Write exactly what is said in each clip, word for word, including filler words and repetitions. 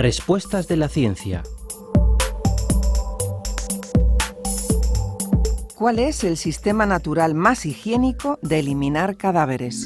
Respuestas de la ciencia. ¿Cuál es el sistema natural más higiénico de eliminar cadáveres?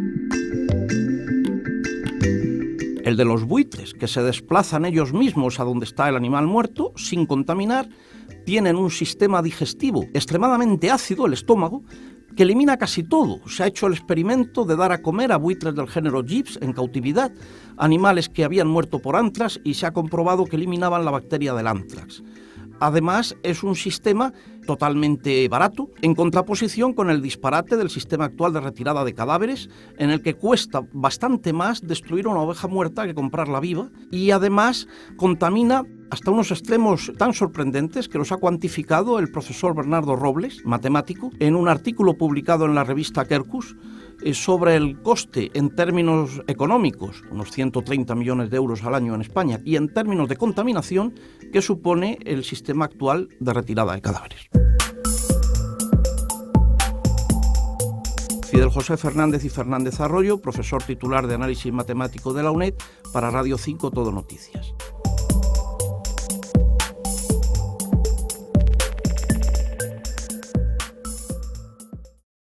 El de los buitres, que se desplazan ellos mismos a donde está el animal muerto sin contaminar, tienen un sistema digestivo extremadamente ácido, el estómago, que elimina casi todo. Se ha hecho el experimento de dar a comer a buitres del género Gyps en cautividad, animales que habían muerto por antrax, y se ha comprobado que eliminaban la bacteria del antrax. Además, es un sistema totalmente barato, en contraposición con el disparate del sistema actual de retirada de cadáveres, en el que cuesta bastante más destruir una oveja muerta que comprarla viva, y además contamina hasta unos extremos tan sorprendentes que los ha cuantificado el profesor Bernardo Robles, matemático, en un artículo publicado en la revista Quercus, eh, sobre el coste en términos económicos, unos ciento treinta millones de euros al año en España, y en términos de contaminación que supone el sistema actual de retirada de cadáveres. Fidel José Fernández y Fernández Arroyo, profesor titular de análisis matemático de la UNED, para Radio cinco Todo Noticias.